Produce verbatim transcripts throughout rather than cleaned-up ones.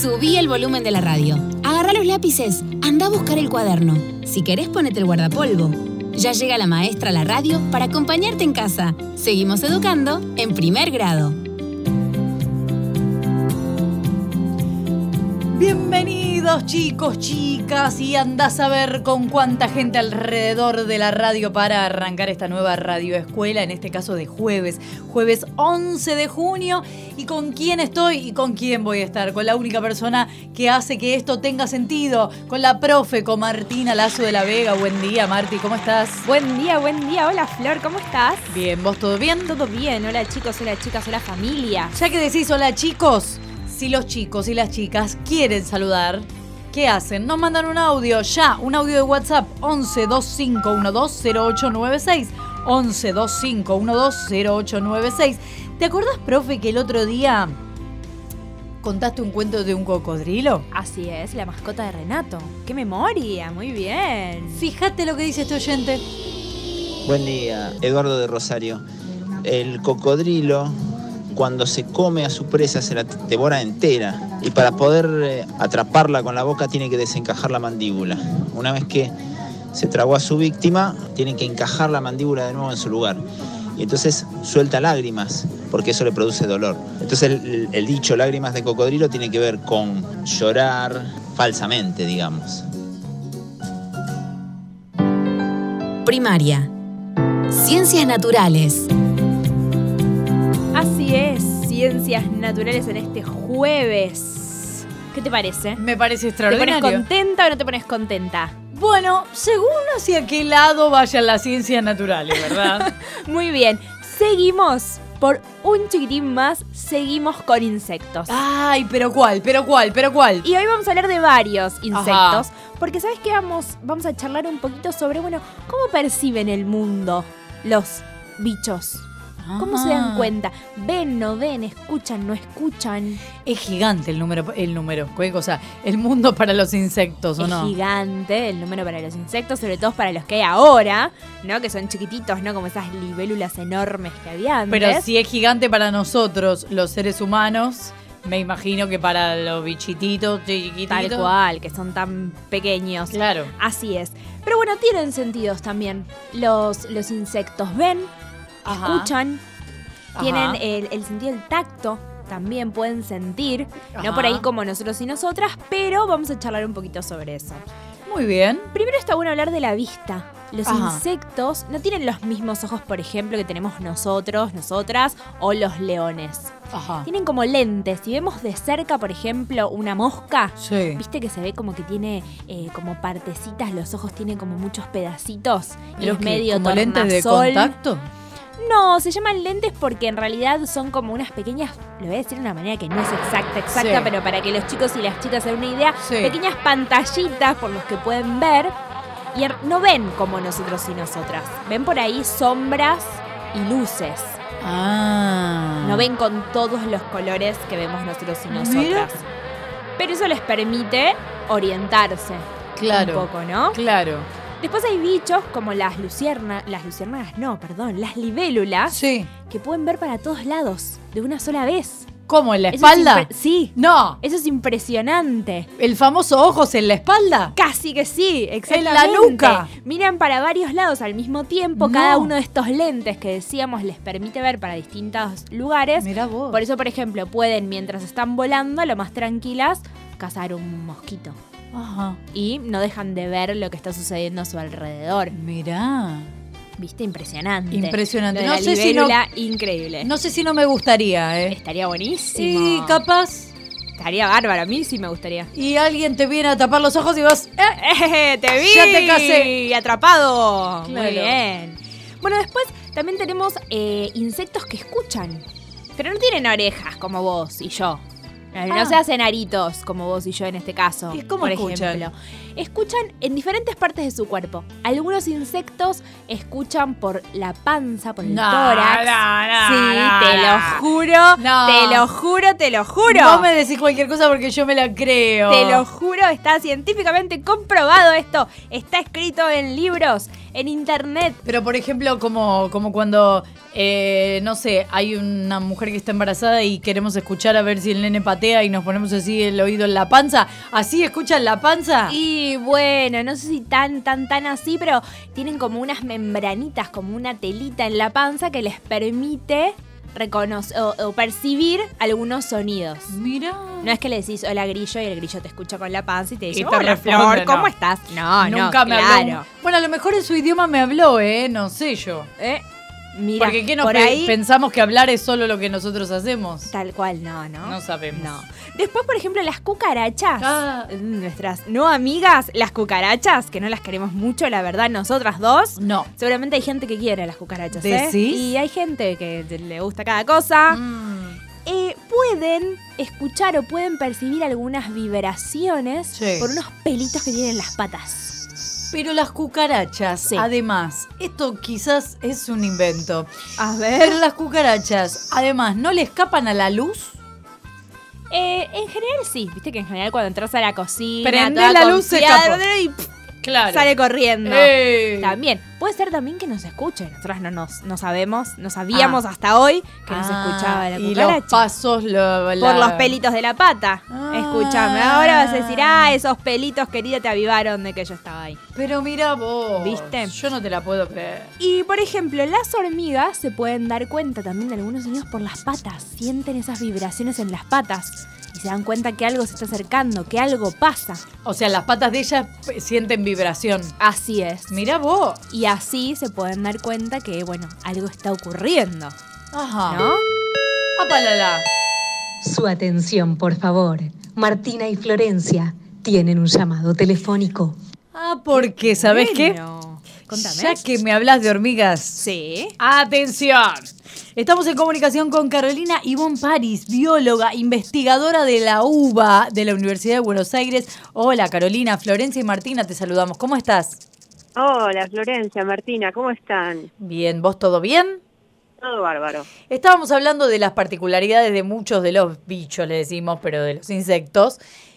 Subí el volumen de la radio. Agarrá los lápices. Anda a buscar el cuaderno. Si querés, ponete el guardapolvo. Ya llega la maestra a la radio para acompañarte en casa. Seguimos educando en primer grado. Bienvenidos chicos, chicas, y andás a ver con cuánta gente alrededor de la radio para arrancar esta nueva radioescuela, en este caso de jueves, jueves once de junio. ¿Y con quién estoy y con quién voy a estar? Con la única persona que hace que esto tenga sentido, con la profe, con Martina Lazo de la Vega. Buen día, Marti, ¿cómo estás? Buen día, buen día. Hola, Flor, ¿cómo estás? Bien, ¿vos todo bien? Todo bien. Hola, chicos, hola, chicas, hola, familia. Ya que decís hola, chicos, si los chicos y las chicas quieren saludar, ¿qué hacen? Nos mandan un audio ya, un audio de WhatsApp once veinticinco doce cero ocho nueve seis. once veinticinco doce cero ocho nueve seis. ¿Te acordás, profe, que el otro día contaste un cuento de un cocodrilo? Así es, la mascota de Renato. ¡Qué memoria! Muy bien. Fíjate lo que dice este oyente. Buen día, Eduardo de Rosario. El cocodrilo, cuando se come a su presa, se la devora entera. Y para poder eh, atraparla con la boca, tiene que desencajar la mandíbula. Una vez que se tragó a su víctima, tiene que encajar la mandíbula de nuevo en su lugar. Y entonces suelta lágrimas, porque eso le produce dolor. Entonces el, el dicho lágrimas de cocodrilo tiene que ver con llorar falsamente, digamos. Primaria. Ciencias naturales. Así es, ciencias naturales en este jueves. ¿Qué te parece? Me parece ¿Te extraordinario. pones contenta o no te pones contenta? Bueno, según hacia qué lado vayan las ciencias naturales, ¿verdad? Muy bien, seguimos. Por un chiquitín más, seguimos con insectos. Ay, pero cuál, pero cuál, pero cuál. Y hoy vamos a hablar de varios insectos. Ajá. Porque ¿sabes qué? Vamos, vamos a charlar un poquito sobre, bueno, cómo perciben el mundo los bichos. ¿Cómo se dan cuenta? ¿Ven, no ven? ¿Escuchan, no escuchan? Es gigante el número, el número, ¿qué cosa? El mundo para los insectos, ¿o es no? Es gigante el número para los insectos, sobre todo para los que hay ahora, ¿no? Que son chiquititos, ¿no? Como esas libélulas enormes que había antes. Pero si es gigante para nosotros, los seres humanos, me imagino que para los bichititos, chiquititos. Tal cual, que son tan pequeños. Claro. Así es. Pero bueno, tienen sentidos también. Los, los insectos ven, Ajá. escuchan, Ajá. tienen el, el sentido del tacto, también pueden sentir, Ajá. no por ahí como nosotros y nosotras, pero vamos a charlar un poquito sobre eso. Muy bien. Primero está bueno hablar de la vista. Los Ajá. insectos no tienen los mismos ojos, por ejemplo, que tenemos nosotros, nosotras o los leones. Ajá. Tienen como lentes. Si vemos de cerca, por ejemplo, una mosca, Sí. viste que se ve como que tiene eh, como partecitas, los ojos tienen como muchos pedacitos y ¿Pero es qué, medio como lentes de tornasol. contacto? No, se llaman lentes porque en realidad son como unas pequeñas, lo voy a decir de una manera que no es exacta, exacta, Sí. pero para que los chicos y las chicas se den una idea, Sí. pequeñas pantallitas por los que pueden ver y no ven como nosotros y nosotras. Ven por ahí sombras y luces. Ah. No ven con todos los colores que vemos nosotros y nosotras. Mira. Pero eso les permite orientarse Claro. un poco, ¿no? Claro. Después hay bichos como las luciernas, las luciérnagas no, perdón, las libélulas, Sí. que pueden ver para todos lados, de una sola vez. ¿Cómo, en la Eso es espalda? impre- sí, No. eso es impresionante. ¿El famoso ojos en la espalda? Casi que sí, exactamente. En la nuca. Miran para varios lados al mismo tiempo. No. Cada uno de estos lentes que decíamos les permite ver para distintos lugares. Mirá vos. Por eso, por ejemplo, pueden, mientras están volando, lo más tranquilas, cazar un mosquito. Ajá. Y no dejan de ver lo que está sucediendo a su alrededor. Mirá. ¿Viste? Impresionante. Impresionante. Lo de No la sé si no- libélula, increíble. No sé si no me gustaría, ¿eh? Estaría buenísimo. Sí, capaz. Estaría bárbaro. A mí sí me gustaría. Y alguien te viene a tapar los ojos y vos... ¡Eh! ¡Te vi! Ya te casé. ¡Atrapado! Claro. Muy bien. Bueno, después también tenemos eh, insectos que escuchan. Pero no tienen orejas como vos y yo. No, no Ah. se hacen aritos como vos y yo en este caso. ¿Y cómo por escuchan? ejemplo. Escuchan en diferentes partes de su cuerpo. Algunos insectos escuchan por la panza, por el No, tórax. no, no, sí, no, te no. lo juro, No. te lo juro, te lo juro. No me decís cualquier cosa porque yo me la creo. Te lo juro, está científicamente comprobado esto. Está escrito en libros. en internet. Pero, por ejemplo, como, como cuando, eh, no sé, hay una mujer que está embarazada y queremos escuchar a ver si el nene patea y nos ponemos así el oído en la panza. ¿Así escuchan la panza? Y bueno, no sé si tan, tan, tan así, pero tienen como unas membranitas, como una telita en la panza que les permite reconocer o, o percibir algunos sonidos. Mira. No es que le decís hola grillo y el grillo te escucha con la panza y te dice, Y te hola responde, Flor, ¿cómo no. estás? No, Nunca no, me claro. habló. Bueno, a lo mejor en su idioma me habló, ¿eh? No sé yo. Eh, mira, Porque ¿qué nos por pe- ahí, pensamos que hablar es solo lo que nosotros hacemos? tal cual, no, no. No sabemos. No. Después, por ejemplo, las cucarachas. Ah. Nuestras no amigas, las cucarachas, que no las queremos mucho, la verdad, nosotras dos. No. Seguramente hay gente que quiere las cucarachas, ¿eh? ¿Decís? Y hay gente que le gusta cada cosa. Mm. Eh, pueden escuchar o pueden percibir algunas vibraciones Sí. por unos pelitos que tienen en las patas. Pero las cucarachas, Sí. además, esto quizás es un invento. A Pero las cucarachas, además, ¿no le escapan a la luz? Eh, en general sí, viste que en general cuando entras a la cocina, Prende toda la luz, se confiada, escapó. y pff, Claro. sale corriendo. ¡Ey! También, puede ser también que nos escuche. Nosotras no nos no sabemos, no sabíamos hasta hoy que nos Ah, escuchaba la y cucaracha. los pasos lo, la- Por los pelitos de la pata. Ah. Escúchame, ahora vas a decir, ah, esos pelitos, querida, te avivaron de que yo estaba ahí. Pero mira vos. ¿Viste? Yo no te la puedo creer. Y, por ejemplo, las hormigas se pueden dar cuenta también de algunos sonidos por las patas. Sienten esas vibraciones en las patas. Y se dan cuenta que algo se está acercando, que algo pasa. O sea, las patas de ellas p- sienten vibración. Así es. Mira vos. Y así se pueden dar cuenta que, bueno, algo está ocurriendo, Ajá. ¿no? Apalala. Su atención, por favor. Martina y Florencia tienen un llamado telefónico. Ah, porque, ¿sabes qué? Bueno, contame. Ya que me hablas de hormigas. Sí. ¡Atención! Estamos en comunicación con Carolina Ivonne Paris, bióloga, investigadora de la U B A de la Universidad de Buenos Aires. Hola, Carolina, Florencia y Martina, te saludamos. ¿Cómo estás? Hola, Florencia, Martina, ¿cómo están? Bien, ¿vos todo bien? Todo bárbaro. Estábamos hablando de las particularidades de muchos de los bichos, le decimos, pero de los insectos.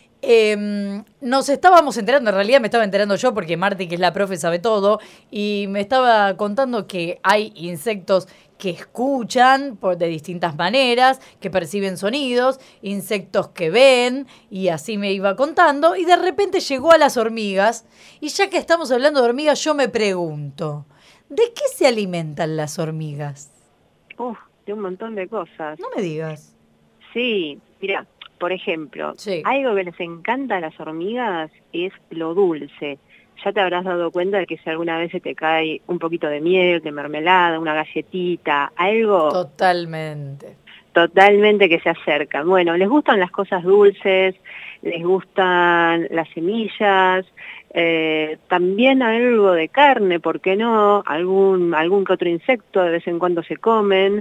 Eh, nos estábamos enterando, en realidad me estaba enterando yo porque Marti, que es la profe, sabe todo, y me estaba contando que hay insectos que escuchan por, de distintas maneras, que perciben sonidos, insectos que ven, y así me iba contando, y de repente llegó a las hormigas, y ya que estamos hablando de hormigas, yo me pregunto, ¿de qué se alimentan las hormigas? Uf, de un montón de cosas. No me digas. Sí, mira, por ejemplo, Sí. algo que les encanta a las hormigas es lo dulce. Ya te habrás dado cuenta de que si alguna vez se te cae un poquito de miel, de mermelada, una galletita, algo Totalmente. totalmente que se acercan. Bueno, les gustan las cosas dulces, les gustan las semillas, eh, también algo de carne, ¿por qué no? Algún, algún que otro insecto de vez en cuando se comen.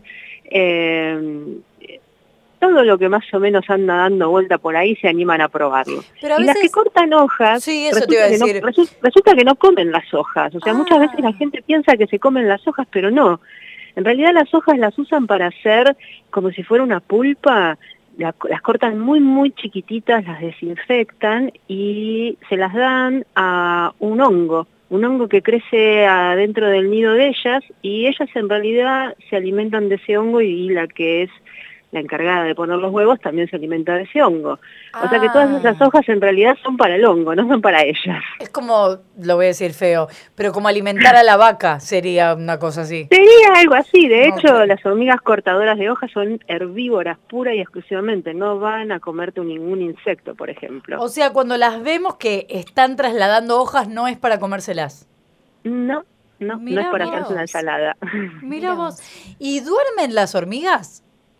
Eh, todo lo que más o menos anda dando vuelta por ahí se animan a probarlo. Pero a y las que veces- cortan hojas, Sí, eso te resulta, iba a que no, decir. resu- resulta que no comen las hojas. O sea, Ah. muchas veces la gente piensa que se comen las hojas, pero no. En realidad las hojas las usan para hacer como si fuera una pulpa, la- las cortan muy muy chiquititas, las desinfectan y se las dan a un hongo, un hongo que crece adentro del nido de ellas y ellas en realidad se alimentan de ese hongo y la que es la encargada de poner los huevos también se alimenta de ese hongo. O sea que todas Ah. esas hojas en realidad son para el hongo, no son para ellas. Es como, lo voy a decir feo, pero como alimentar a la vaca sería una cosa así. Sería algo así, de hecho Ok. las hormigas cortadoras de hojas son herbívoras pura y exclusivamente, no van a comerte ningún insecto, por ejemplo. O sea, cuando las vemos que están trasladando hojas, no es para comérselas. No, no, no Mirá es para vos. hacerse una ensalada. Mira vos. ¿Y duermen las hormigas?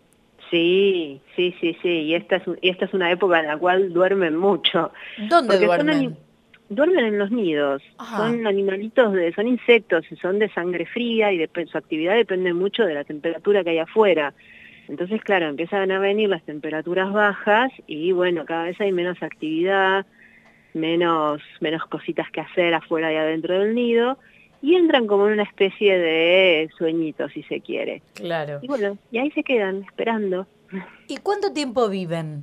Sí, sí, sí, sí, y esta es, y esta es una época en la cual duermen mucho. ¿Dónde Porque son duermen? ani- Duermen en los nidos, Ajá. son animalitos, de, son insectos, y son de sangre fría y de, su actividad depende mucho de la temperatura que hay afuera. Entonces, claro, empiezan a venir las temperaturas bajas y bueno, cada vez hay menos actividad, menos, menos cositas que hacer afuera y adentro del nido y entran como en una especie de sueñito, si se quiere. Claro. Y bueno, y ahí se quedan esperando. ¿Y cuánto tiempo viven?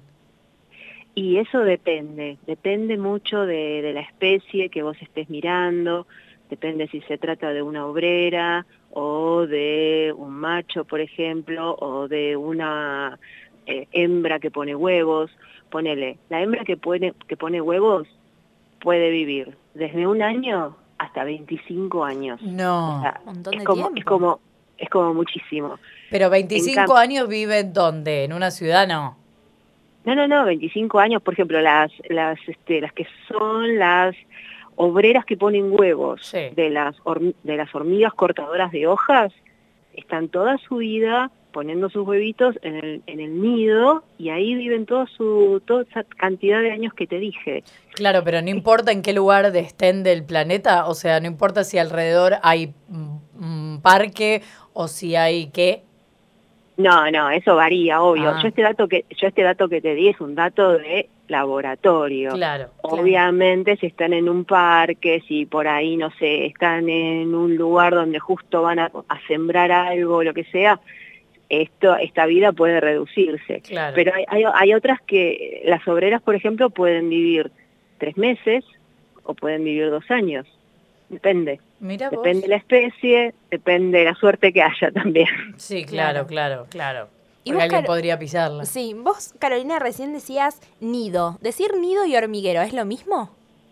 Y eso depende, depende mucho de, de la especie que vos estés mirando, depende si se trata de una obrera o de un macho, por ejemplo, o de una eh, hembra que pone huevos. Ponele, la hembra que pone, que pone huevos puede vivir desde un año hasta veinticinco años. No. O sea, Un montón es de como, tiempo. es como, es como muchísimo. Pero veinticinco cam- años viven ¿dónde? ¿En una ciudad? No. No, no, no, veinticinco años, por ejemplo, las, las, este, las que son las obreras que ponen huevos Sí. de las horm- de las hormigas cortadoras de hojas, están toda su vida poniendo sus huevitos en el, en el nido y ahí viven todo su, toda esa cantidad de años que te dije. Claro, pero no importa en qué lugar de estén del planeta, o sea, no importa si alrededor hay un parque o si hay qué. No, no, eso varía, obvio. Ah. Yo este dato que yo este dato que te di es un dato de laboratorio. Claro. Obviamente si están en un parque, si por ahí, no sé, están en un lugar donde justo van a, a sembrar algo, lo que sea, esto, esta vida puede reducirse. Claro. Pero hay, hay, hay otras que, las obreras, por ejemplo, pueden vivir tres meses o pueden vivir dos años. Depende. Mira vos. Depende de la especie, depende de la suerte que haya también. Sí, claro, Claro. claro, claro. ¿Y Porque vos, alguien Caro- podría pisarla. Sí, vos, Carolina, recién decías nido. Decir nido y hormiguero, ¿es lo mismo?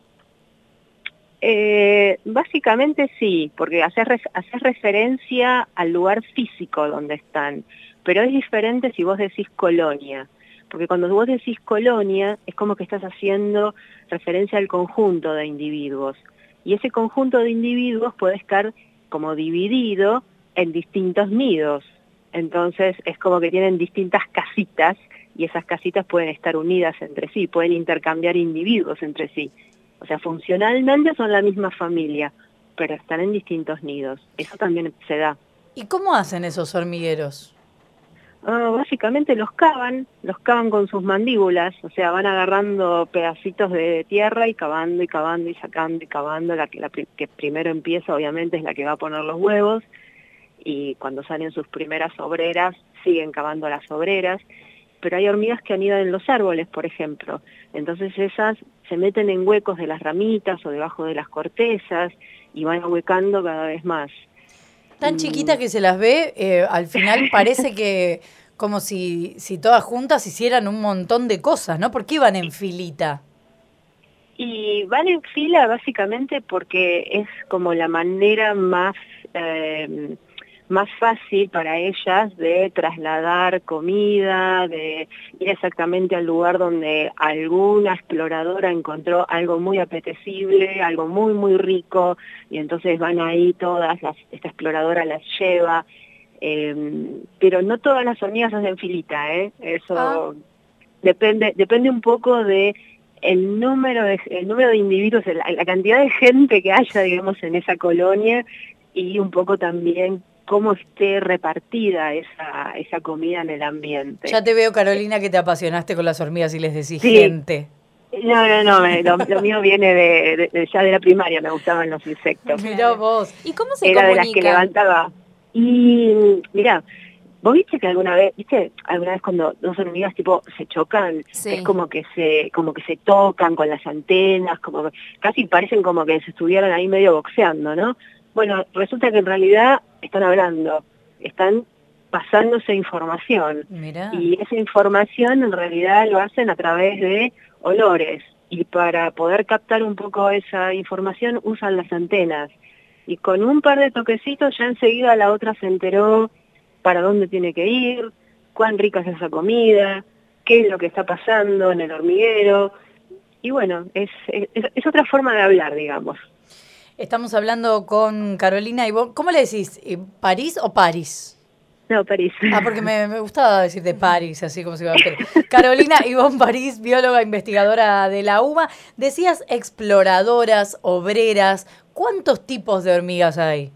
Eh, básicamente sí, porque haces, re- haces referencia al lugar físico donde están, pero es diferente si vos decís colonia, porque cuando vos decís colonia es como que estás haciendo referencia al conjunto de individuos, y ese conjunto de individuos puede estar como dividido en distintos nidos, entonces es como que tienen distintas casitas, y esas casitas pueden estar unidas entre sí, pueden intercambiar individuos entre sí. O sea, funcionalmente son la misma familia, pero están en distintos nidos. Eso también se da. ¿Y cómo hacen esos hormigueros? Ah, básicamente los cavan, los cavan con sus mandíbulas, o sea, van agarrando pedacitos de tierra y cavando y cavando y sacando y cavando. La que, la pri- que primero empieza, obviamente, es la que va a poner los huevos, y cuando salen sus primeras obreras, siguen cavando las obreras. Pero hay hormigas que anidan en los árboles, por ejemplo. Entonces esas se meten en huecos de las ramitas o debajo de las cortezas y van ahuecando cada vez más. Tan Mm. chiquita que se las ve, eh, al final parece que como si, si todas juntas hicieran un montón de cosas, ¿no? ¿Por qué iban en filita? Y van en fila básicamente porque es como la manera más, eh, más fácil para ellas de trasladar comida, de ir exactamente al lugar donde alguna exploradora encontró algo muy apetecible, algo muy, muy rico, y entonces van ahí todas, las, esta exploradora las lleva, eh, pero no todas las hormigas hacen filita, ¿eh? Eso Ah. depende, depende un poco de el número de, el número de individuos, la, la cantidad de gente que haya, digamos, en esa colonia, y un poco también cómo esté repartida esa, esa comida en el ambiente. Ya te veo, Carolina, que te apasionaste con las hormigas y les decís Sí. gente. No, no, no, me- lo, lo mío viene de, de- de- ya de la primaria, me gustaban los insectos. Mirá vos. ¿Y cómo se Era de las que comunican? levantaba. Y mirá, vos viste que alguna vez, viste, alguna vez cuando dos hormigas tipo se chocan, Sí. es como que se, como que se tocan con las antenas, como que casi parecen como que se estuvieran ahí medio boxeando, ¿no? Bueno, resulta que en realidad están hablando, están pasándose información. Mirá. Y esa información en realidad lo hacen a través de olores. Y para poder captar un poco esa información usan las antenas. Y con un par de toquecitos ya enseguida la otra se enteró para dónde tiene que ir, cuán rica es esa comida, qué es lo que está pasando en el hormiguero. Y bueno, es, es, es otra forma de hablar, digamos. Estamos hablando con Carolina y vos, ¿cómo le decís? ¿Eh, ¿París o París? No, París. Ah, porque me, me gustaba decir de París, así como si iba a hacer. Carolina Ivonne París, bióloga investigadora de la U M A. Decías exploradoras, obreras. ¿Cuántos tipos de hormigas hay?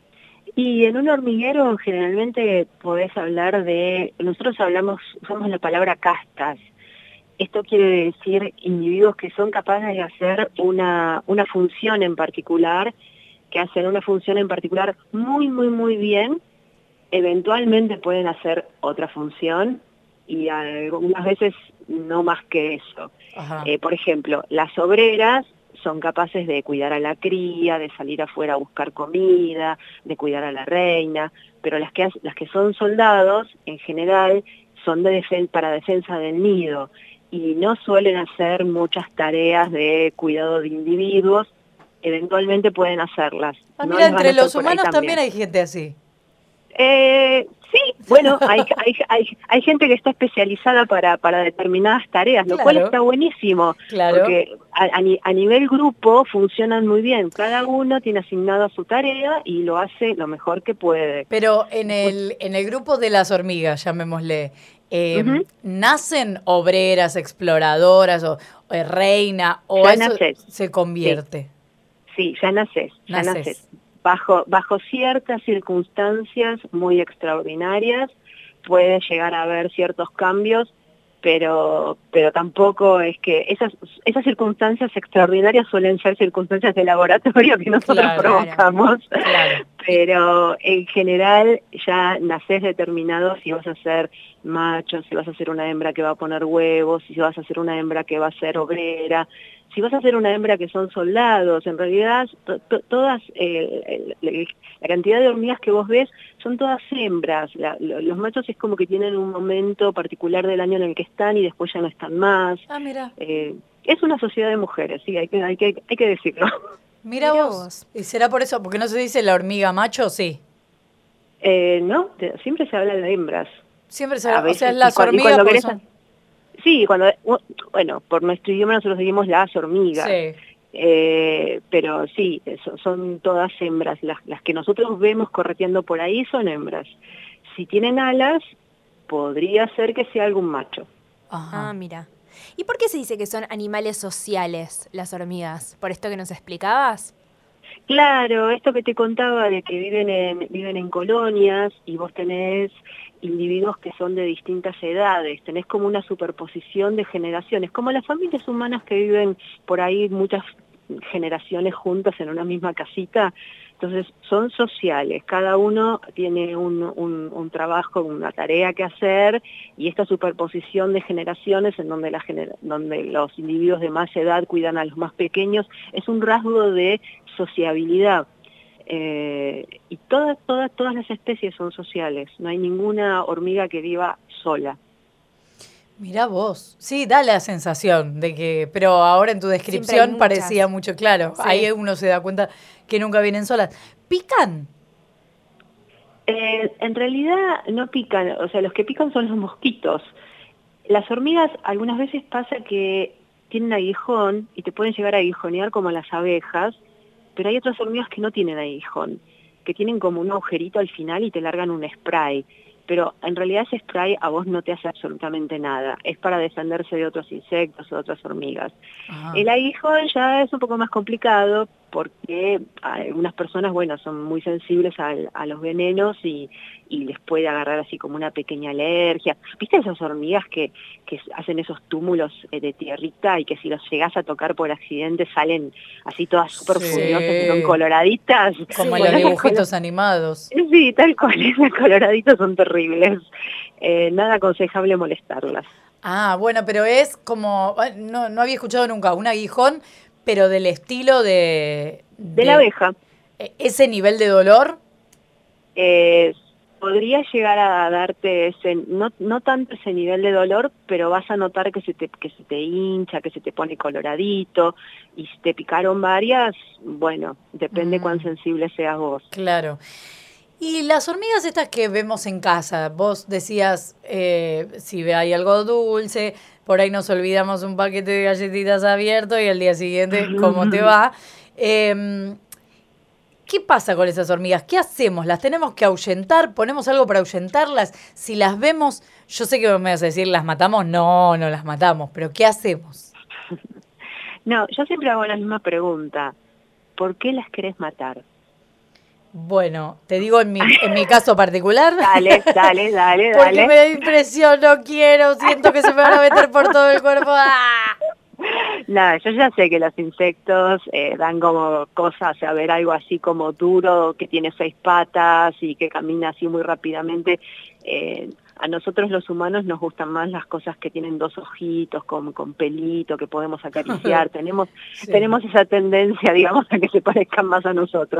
Y en un hormiguero generalmente podés hablar de, nosotros hablamos, usamos la palabra castas. Esto quiere decir individuos que son capaces de hacer una, una función en particular, que hacen una función en particular muy, muy, muy bien. Eventualmente pueden hacer otra función y algunas veces no más que eso. Ajá. Eh, por ejemplo, las obreras son capaces de cuidar a la cría, de salir afuera a buscar comida, de cuidar a la reina, pero las que, las que son soldados, en general, son de defen- para defensa del nido y no suelen hacer muchas tareas de cuidado de individuos, eventualmente pueden hacerlas. Ah, No mira, les van entre a hacer los por ahí humanos también también hay gente así. Eh, sí, bueno, hay, hay, hay, hay gente que está especializada para, para determinadas tareas, lo Claro. cual está buenísimo, Claro. porque a, a, ni- a nivel grupo funcionan muy bien, cada uno tiene asignado su tarea y lo hace lo mejor que puede. Pero en el, en el grupo de las hormigas, llamémosle, eh, Ujú. ¿nacen obreras, exploradoras o, o reina o Ya eso nacés. se convierte? Sí, ya nacés, ya Nacés. nacés. Bajo, bajo ciertas circunstancias muy extraordinarias puede llegar a haber ciertos cambios, pero, pero tampoco es que esas, esas circunstancias extraordinarias suelen ser circunstancias de laboratorio que nosotros Claro. provocamos. Claro. Pero en general ya nacés determinado si vas a ser macho, si vas a ser una hembra que va a poner huevos, si vas a ser una hembra que va a ser obrera, si vas a ser una hembra que son soldados. En realidad to- to- todas, eh, el- el- la cantidad de hormigas que vos ves son todas hembras. La- lo- los machos es como que tienen un momento particular del año en el que están y después ya no están más. Ah, mira. Eh, es una sociedad de mujeres, sí, hay que, hay que, hay que decirlo. Mira Mira vos. vos. ¿Y será por eso? Porque no se dice la hormiga macho, sí. Eh, no, te- siempre se habla de hembras. Siempre se A o sea, veces, las y cuando- y hormigas cuando porque querés son... Sí, cuando, bueno, por nuestro idioma nosotros decimos las hormigas, Sí. eh, pero sí, so- son todas hembras, las, las que nosotros vemos correteando por ahí son hembras. Si tienen alas, podría ser que sea algún macho. Ajá. Ah, mira. ¿Y por qué se dice que son animales sociales las hormigas? ¿Por esto que nos explicabas? Claro, esto que te contaba de que viven en, viven en colonias y vos tenés individuos que son de distintas edades, tenés como una superposición de generaciones, como las familias humanas que viven por ahí muchas generaciones juntas en una misma casita. Entonces son sociales, cada uno tiene un, un, un trabajo, una tarea que hacer, y esta superposición de generaciones en donde, la gener- donde los individuos de más edad cuidan a los más pequeños es un rasgo de sociabilidad. Eh, y todas, todas, todas las especies son sociales, no hay ninguna hormiga que viva sola. Mirá vos. Sí, da la sensación de que, pero ahora en tu Siempre hay descripción muchas. parecía mucho claro. Sí. Ahí uno se da cuenta que nunca vienen solas. ¿Pican? Eh, en realidad no pican, o sea, los que pican son los mosquitos. Las hormigas algunas veces pasa que tienen aguijón y te pueden llegar a aguijonear como las abejas, pero hay otras hormigas que no tienen aguijón, que tienen como un agujerito al final y te largan un spray. Pero en realidad ese spray a vos no te hace absolutamente nada, es para defenderse de otros insectos o otras hormigas. Ajá. El aguijón ya es un poco más complicado porque algunas personas, bueno, son muy sensibles al, a los venenos y, y les puede agarrar así como una pequeña alergia. ¿Viste esas hormigas que, que hacen esos túmulos eh, de tierrita y que si los llegás a tocar por accidente salen así todas súper Sí. furiosas y son coloraditas? Como Bueno, los esas dibujitos animados. Sí, tal cual, esos coloraditos son terribles. Eh, nada aconsejable molestarlas. Ah, bueno, pero es como, ah, no, no había escuchado nunca un aguijón, pero del estilo de... De la abeja, eh, ¿Ese nivel de dolor? eh, podría llegar a darte ese, no, no tanto ese nivel de dolor, pero vas a notar que se te, que se te hincha, que se te pone coloradito, y si te picaron varias, bueno, depende Mm. cuán sensible seas vos. Claro. Y las hormigas estas que vemos en casa, vos decías, eh, si hay algo dulce, por ahí nos olvidamos un paquete de galletitas abierto y al día siguiente, ¿cómo te va? Eh, ¿Qué pasa con esas hormigas? ¿Qué hacemos? ¿Las tenemos que ahuyentar? ¿Ponemos algo para ahuyentarlas? Si las vemos, yo sé que me vas a decir, ¿las matamos? No, no las matamos, pero ¿qué hacemos? No, yo siempre hago la misma pregunta. ¿Por qué las querés matar? Bueno, te digo en mi, en mi caso particular. Dale, dale, dale, Porque dale. me da impresión, no quiero, siento que se me van a meter por todo el cuerpo. ¡Ah! Nada, yo ya sé que los insectos eh, dan como cosas, a ver, algo así como duro, que tiene seis patas y que camina así muy rápidamente. Eh, A nosotros los humanos nos gustan más las cosas que tienen dos ojitos, con, con pelito, que podemos acariciar. tenemos sí. tenemos esa tendencia, digamos, a que se parezcan más a nosotros.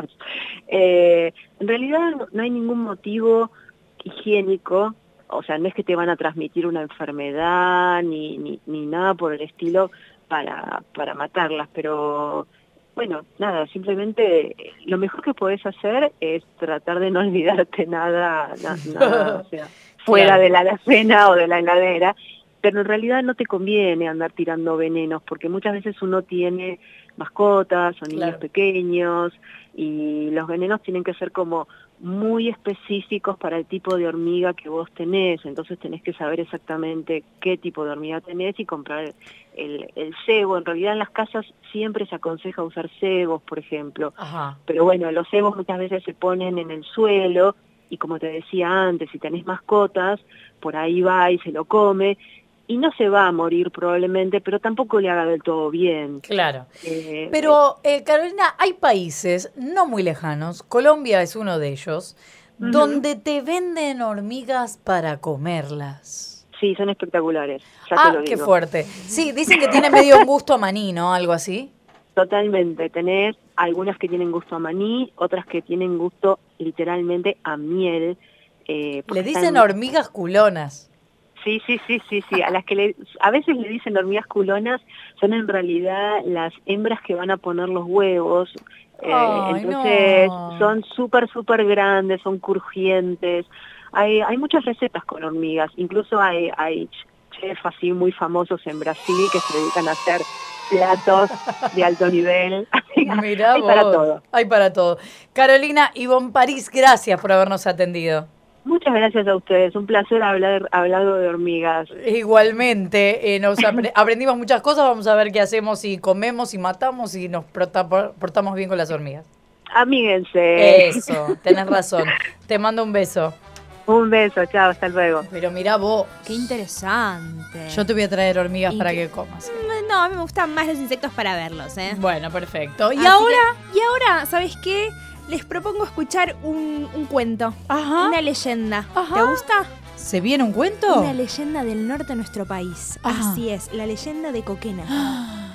Eh, en realidad no, no hay ningún motivo higiénico, o sea, no es que te van a transmitir una enfermedad ni, ni, ni nada por el estilo para, para matarlas, pero bueno, nada, simplemente lo mejor que podés hacer es tratar de no olvidarte nada, na, nada o sea, fuera claro. de la alacena o de la heladera, pero en realidad no te conviene andar tirando venenos, porque muchas veces uno tiene mascotas o niños claro. pequeños, y los venenos tienen que ser como muy específicos para el tipo de hormiga que vos tenés, entonces tenés que saber exactamente qué tipo de hormiga tenés y comprar el, el cebo. En realidad en las casas siempre se aconseja usar cebos, por ejemplo, Ajá. pero bueno, los cebos muchas veces se ponen en el suelo, y como te decía antes, si tenés mascotas, por ahí va y se lo come, y no se va a morir probablemente, pero tampoco le haga del todo bien. Claro. Eh, pero, eh, Carolina, hay países no muy lejanos, Colombia es uno de ellos, uh-huh. donde te venden hormigas para comerlas. Sí, son espectaculares. Ya ah, te lo digo. Qué fuerte. Sí, dicen que tiene medio un gusto a maní, ¿no? Algo así. Totalmente. Tenés algunas que tienen gusto a maní, otras que tienen gusto literalmente a miel. Eh, Le dicen están... hormigas culonas. Sí, sí, sí, sí, sí. A las que le, a veces le dicen hormigas culonas, son en realidad las hembras que van a poner los huevos. Eh, Ay, entonces no. son súper, súper grandes, son crujientes. Hay, hay muchas recetas con hormigas. Incluso hay, hay chefs así muy famosos en Brasil que se dedican a hacer platos de alto nivel. Mirá hay vos. para todo. Hay para todo. Carolina Ivonne París, gracias por habernos atendido. Muchas gracias a ustedes, un placer hablar hablado de hormigas. Igualmente, eh, nos apre- aprendimos muchas cosas, vamos a ver qué hacemos, si comemos, si matamos y nos prota- portamos bien con las hormigas. Amíguense. Eso, tenés razón. Te mando un beso. Un beso, chao, hasta luego. Pero mirá vos. Qué interesante. Yo te voy a traer hormigas ¿Y para qué? que comas. No, a mí me gustan más los insectos para verlos, ¿eh? Bueno, perfecto. Y Así ahora... que- y ahora, ¿sabes qué? Les propongo escuchar un, un cuento, Ajá. una leyenda. Ajá. ¿Te gusta? ¿Se viene un cuento? Una leyenda del norte de nuestro país. Ajá. Así es, la leyenda de Coquena.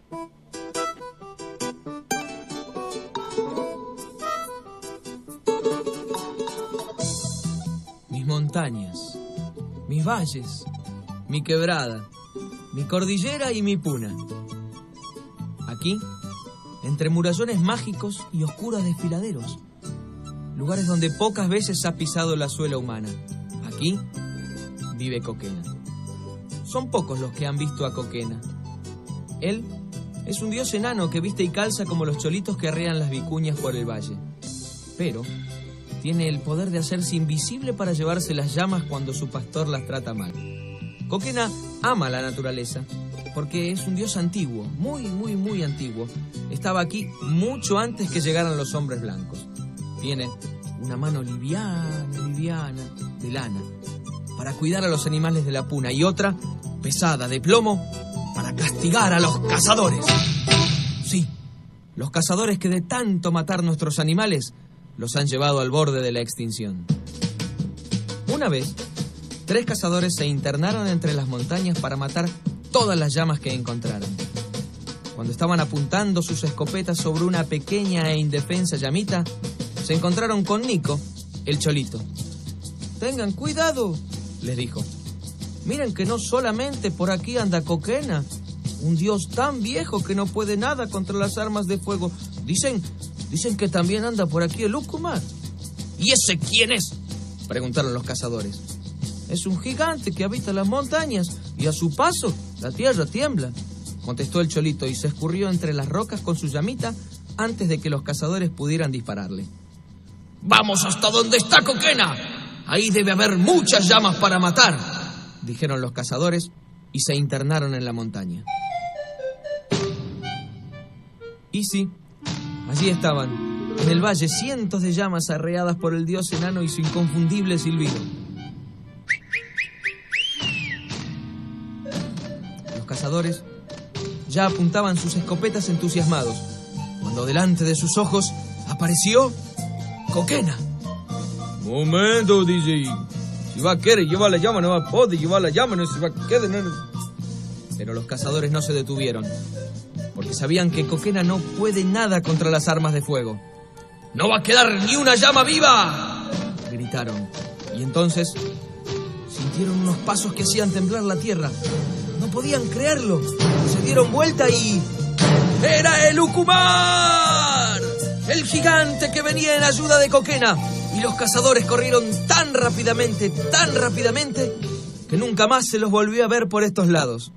Mis montañas, mis valles, mi quebrada, mi cordillera y mi puna. Aquí, entre murallones mágicos y oscuros desfiladeros, lugares donde pocas veces ha pisado la suela humana. Aquí vive Coquena. Son pocos los que han visto a Coquena. Él es un dios enano que viste y calza como los cholitos que arrean las vicuñas por el valle. Pero tiene el poder de hacerse invisible para llevarse las llamas cuando su pastor las trata mal. Coquena ama la naturaleza porque es un dios antiguo, muy, muy, muy antiguo. Estaba aquí mucho antes que llegaran los hombres blancos. Tiene una mano liviana, liviana, de lana, para cuidar a los animales de la puna, y otra, pesada, de plomo, para castigar a los cazadores. Sí, los cazadores que de tanto matar nuestros animales los han llevado al borde de la extinción. Una vez, tres cazadores se internaron entre las montañas para matar todas las llamas que encontraron. Cuando estaban apuntando sus escopetas sobre una pequeña e indefensa llamita, se encontraron con Nico, el cholito. «Tengan cuidado», les dijo. «Miren que no solamente por aquí anda Coquena, un dios tan viejo que no puede nada contra las armas de fuego. Dicen, dicen que también anda por aquí el Ucumar». «¿Y ese quién es?», preguntaron los cazadores. «Es un gigante que habita las montañas y a su paso la tierra tiembla», contestó el cholito, y se escurrió entre las rocas con su llamita antes de que los cazadores pudieran dispararle. «Vamos hasta donde está Coquena. Ahí debe haber muchas llamas para matar», dijeron los cazadores, y se internaron en la montaña. Y sí, allí estaban, en el valle, cientos de llamas arreadas por el dios enano y su inconfundible silbido. Los cazadores ya apuntaban sus escopetas entusiasmados, cuando delante de sus ojos apareció Coquena. «Momento, D J. Si va a querer llevar la llama, no va a poder llevar la llama, no se va a quedar. No. Pero los cazadores no se detuvieron, porque sabían que Coquena no puede nada contra las armas de fuego. ¡No va a quedar ni una llama viva!, gritaron. Y entonces sintieron unos pasos que hacían temblar la tierra. No podían creerlo. Se dieron vuelta y... ¡era el Ucumar! El gigante que venía en ayuda de Coquena. Y los cazadores corrieron tan rápidamente, tan rápidamente, que nunca más se los volvió a ver por estos lados.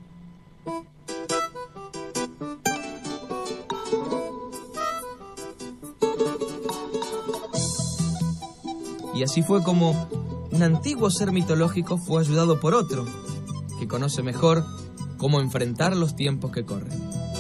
Y así fue como un antiguo ser mitológico fue ayudado por otro, que conoce mejor cómo enfrentar los tiempos que corren.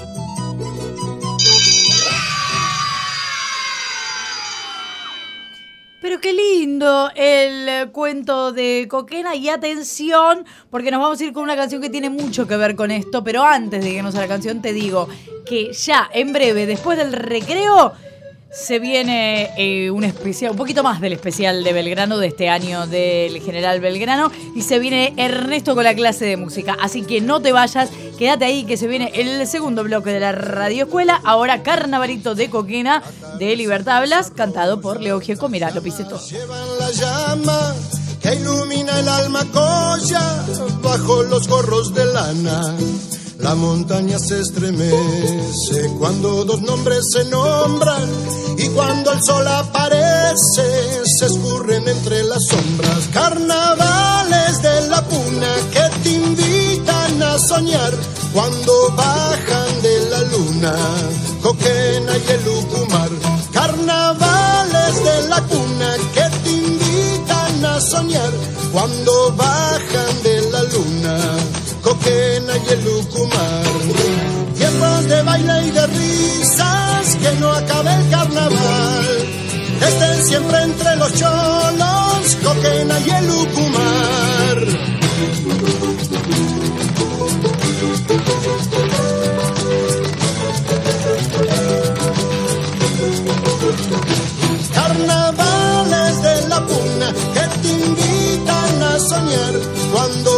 Pero qué lindo el cuento de Coquena. Y atención, porque nos vamos a ir con una canción que tiene mucho que ver con esto. Pero antes de irnos a la canción te digo que ya en breve, después del recreo, se viene eh, un especial, un poquito más del especial de Belgrano de este año del General Belgrano, y se viene Ernesto con la clase de música. Así que no te vayas, quédate ahí que se viene el segundo bloque de la Radio Escuela. Ahora Carnavalito de Coquena de Libertad Blas, cantado por Leo Gieco. Mirá, lo pisé todo. Llevan la llama que ilumina el alma coya bajo los gorros de lana. La montaña se estremece cuando dos nombres se nombran, y cuando el sol aparece se escurren entre las sombras. Carnavales de la puna que te invitan a soñar cuando bajan de la luna Coquena y el Ucumar. Carnavales de la cuna que te invitan a soñar cuando bajan de la luna Coquena y el Ucumar. Tiempos de baile y de risas, que no acabe el carnaval. Estén siempre entre los cholos Coquena y el Ucumar. Carnavales de la puna que te invitan a soñar cuando